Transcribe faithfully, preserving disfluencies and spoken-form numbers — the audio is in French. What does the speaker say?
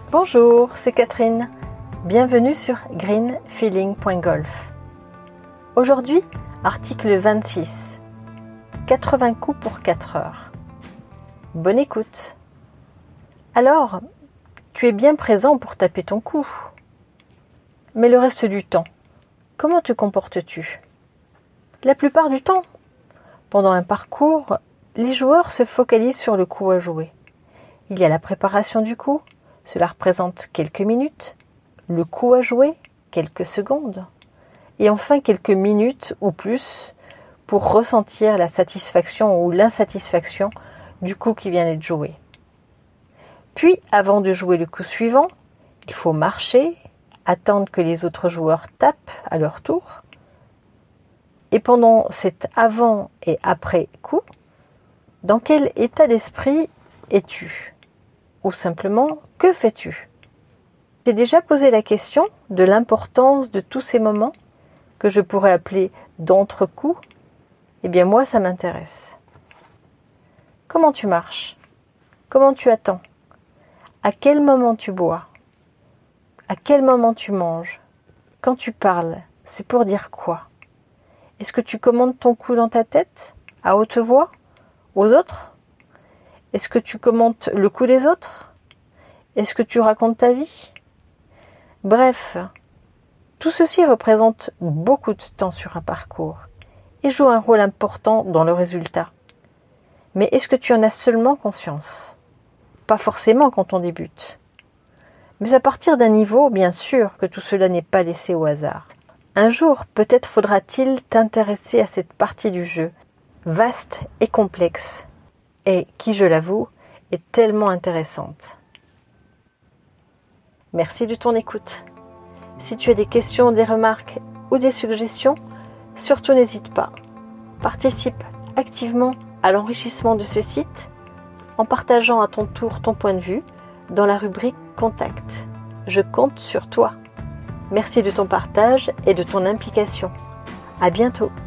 Bonjour, c'est Catherine. Bienvenue sur green feeling point golf. Aujourd'hui, article vingt-six. quatre-vingts coups pour quatre heures. Bonne écoute. Alors, tu es bien présent pour taper ton coup. Mais le reste du temps, comment te comportes-tu ? La plupart du temps, pendant un parcours, les joueurs se focalisent sur le coup à jouer. Il y a la préparation du coup, cela représente quelques minutes, le coup à jouer, quelques secondes, et enfin quelques minutes ou plus pour ressentir la satisfaction ou l'insatisfaction du coup qui vient d'être joué. Puis, avant de jouer le coup suivant, il faut marcher, attendre que les autres joueurs tapent à leur tour. Et pendant cet avant et après coup, dans quel état d'esprit es-tu ? Ou simplement, que fais-tu ? T'es déjà posé la question de l'importance de tous ces moments que je pourrais appeler d'entre-coups ? Eh bien moi, ça m'intéresse. Comment tu marches ? Comment tu attends ? À quel moment tu bois ? À quel moment tu manges ? Quand tu parles, c'est pour dire quoi ? Est-ce que tu commandes ton coup dans ta tête, à haute voix, aux autres ? Est-ce que tu commentes le coup des autres ? Est-ce que tu racontes ta vie ? Bref, tout ceci représente beaucoup de temps sur un parcours et joue un rôle important dans le résultat. Mais est-ce que tu en as seulement conscience ? Pas forcément quand on débute. Mais à partir d'un niveau, bien sûr que tout cela n'est pas laissé au hasard. Un jour, peut-être faudra-t-il t'intéresser à cette partie du jeu, vaste et complexe, et qui, je l'avoue, est tellement intéressante. Merci de ton écoute. Si tu as des questions, des remarques ou des suggestions, surtout n'hésite pas. Participe activement à l'enrichissement de ce site en partageant à ton tour ton point de vue dans la rubrique Contact. Je compte sur toi. Merci de ton partage et de ton implication. À bientôt.